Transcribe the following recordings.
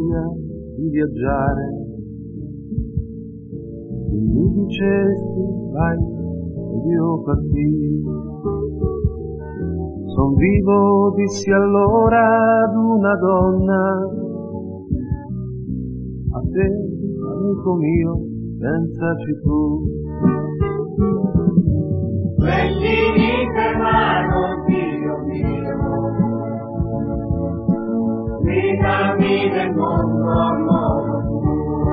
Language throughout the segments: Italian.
voglia di viaggiare. Se mi dicesti vai ed io partii, son vivo, dissi allora ad una donna, a te, amico mio, pensaci tu. Prendimi per mano, Dio mio, guidami nel mondo a modo tuo.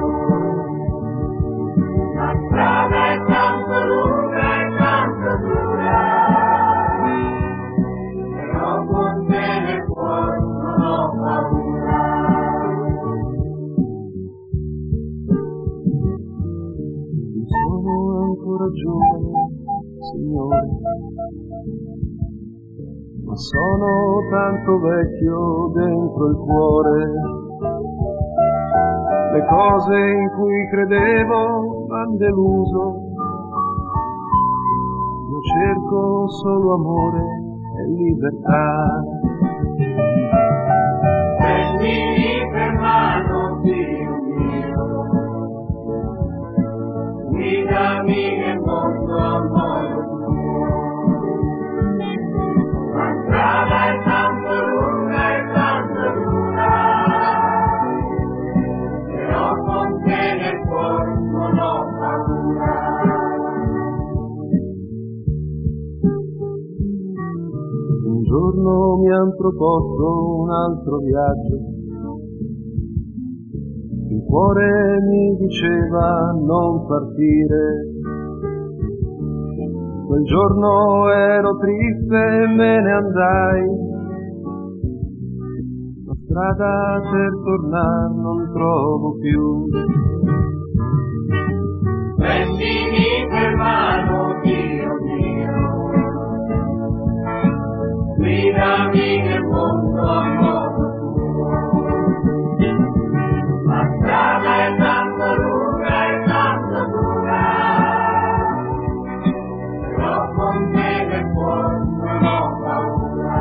La strada è tanto lunga e tanto dura, però con te nel cuore non ho paura. Sono ancora giovane, Signore, ma sono tanto vecchio dentro il cuore. Le cose in cui credevo m'han deluso, io cerco solo amore e libertà. Prendimi per mano, Dio mio, guidami nel mondo a modo tuo. La strada è tanto lunga e tanto dura, però con te nel cuore non ho paura. Un giorno mi han proposto un altro viaggio, il cuore mi diceva non partire. Quel giorno ero triste e me ne andai, la strada per tornare non trovo più. Prendimi per mano, Dio mio, guidami nel mondo a modo tuo. La strada è tanto lunga e tanto dura, però con te nel cuore non ho paura.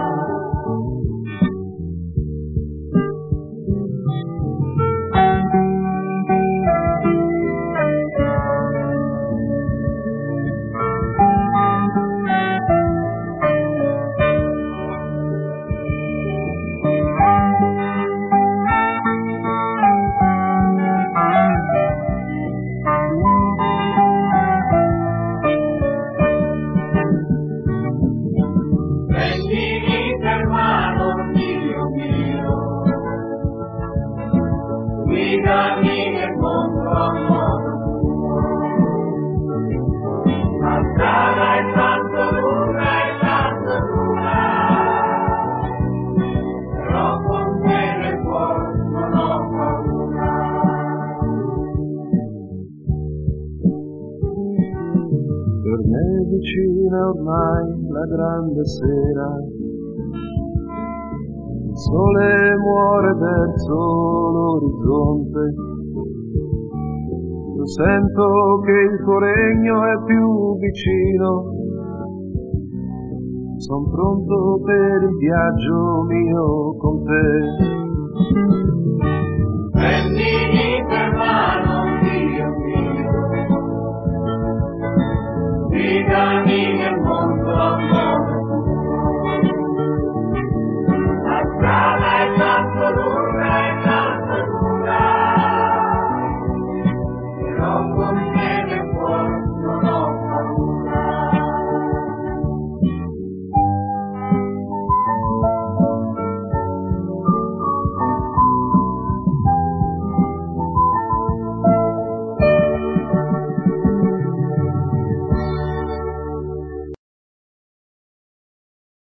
Prendimi per mano, Dio mio, guidami nel mondo a modo tuo. La strada è tanto lunga e tanto dura, però con te nel cuore non ho paura. Per me vicina ormai la grande sera, il sole muore verso l'orizzonte, io sento che il tuo regno è più vicino, son pronto per il viaggio mio con te. Prendi